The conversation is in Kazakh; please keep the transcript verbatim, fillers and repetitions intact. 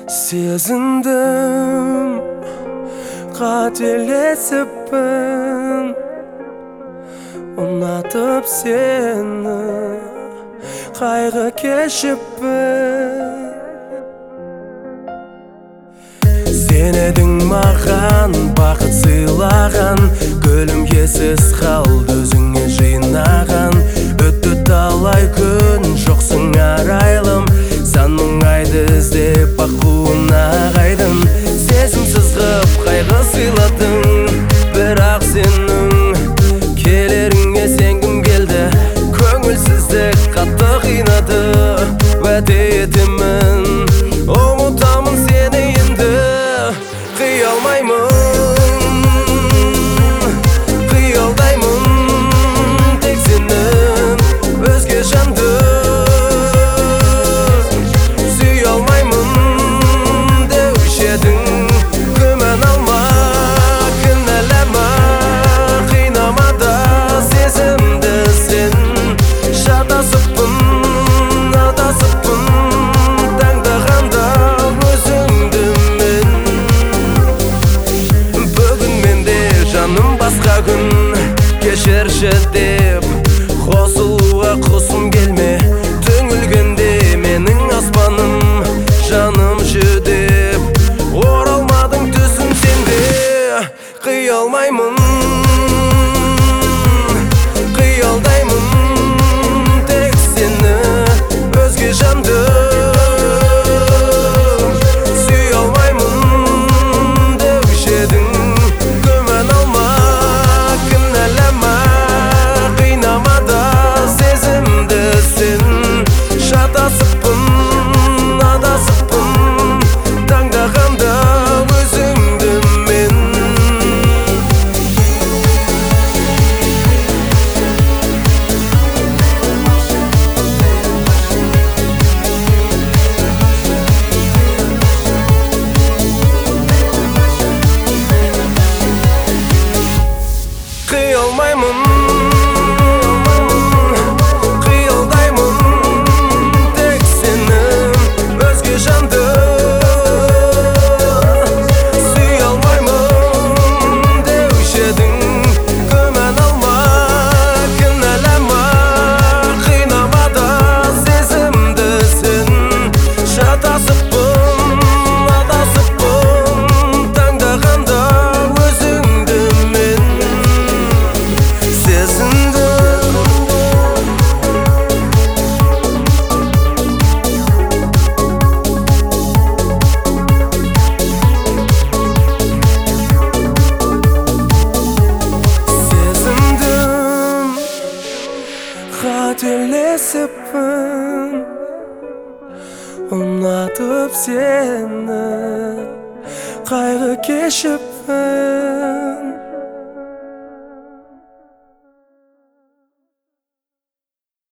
Сезіндім, қателесіппін, ұнатып сені, қайғы кешіппін. Сен едің маған бақыт сыйлаған, гүлім ессіз қалды өзіңе жинаған. Өтті талай күн, жоқсың арайлым, сан мұңайды іздеп бақуына қайдым. Сезімсіз ғып қайғы сыйладың, бірақ сенің келеріңе сенгім келді. Көңілсіздік қатты қинады, уәде етемін, ұмытамын сені енді. Қия алмаймын, қиялдаймын тек сені, өзге жанды сүй алмаймын деуші едің. Күмән алма, кінәлама, қинама да сезімді сен. Шатасыппын, адасыппын, таңдағанда өзіңді мен. Бүгін менде жаным басқа күн, кешірші деп қосылуға құсым келме. Түңілгенде менің аспаным, жаным жүдеп оралмадың түсім сенде. Қия алмаймын, қиялдаймын тек сені, өзге жанды сүй алмаймын деуші едің. Күмән алма, кінәлама, қинама да сезімді сен. Шатасыппын, адасыппын, таңдағанда өзіңді мен. Қия алмаймын, қиялдаймын тек сені, өзге жанды сүй алмаймын деуші едің. Күмән алма, кінәлама, қинама да сезімді сен. Шатасыппын, адасыппын, таңдағанда өзіңді мен. Сезіндім, сезіндім, қателесіппін, ұнатып сені, қайғы кешіппін.